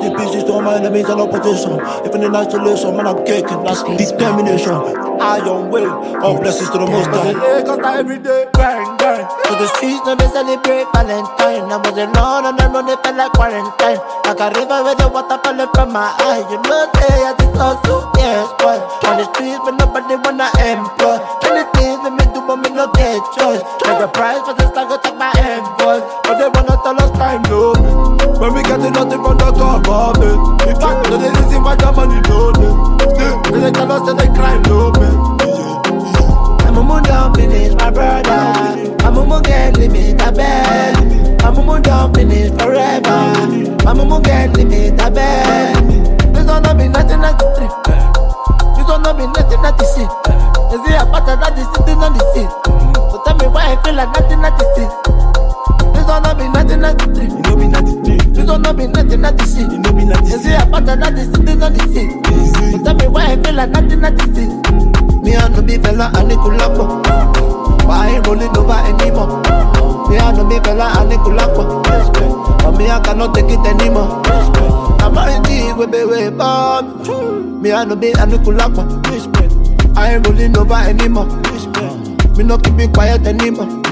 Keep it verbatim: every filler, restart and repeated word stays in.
fifty pieces to all my enemies and opposition. Even in isolation, man, I'm kicking. That's determination. Iron will. All blessings to the most high. Cause I every day, grind, grind. So the streets now they celebrate Valentine. I was alone and I know they felt like quarantine. Like a river with the water falling from my eye. You know say I just also, yes, boy. On the streets but nobody wanna employ. Anything that me do but me no get choice. Like the price for the start go take my invoice. But they wanna tell us time, no. When we get nothing from the government. In fact, no, they listen why the money loaded. Still, they tell us that they crime, no, man. I'm a moon down finish, my brother. I'm a moon get limit, I bet. I'm a moon down finish forever. I'm a moon get limit, I bet. This don't not be nothing ninety-three. This don't not be nothing ninety-six. You see a pattern that is sitting on the seat. So tell me why I feel like nothing ninety-six. This don't not be nothing ninety-three. You know me ninety-three. This don't not be nothing ninety-six. You know me You ninety-six. see a pattern that is sitting on the seat. So tell me why I feel like nothing ninety-six. Me and no be fella and the kulapo. But I ain't rolling over anymore. Me and no be fella and the kulapo. But me I cannot take it anymore. I'm already with the way bomb. Me and no be and the kulapo. I ain't rolling over anymore. Me no keep it quiet anymore.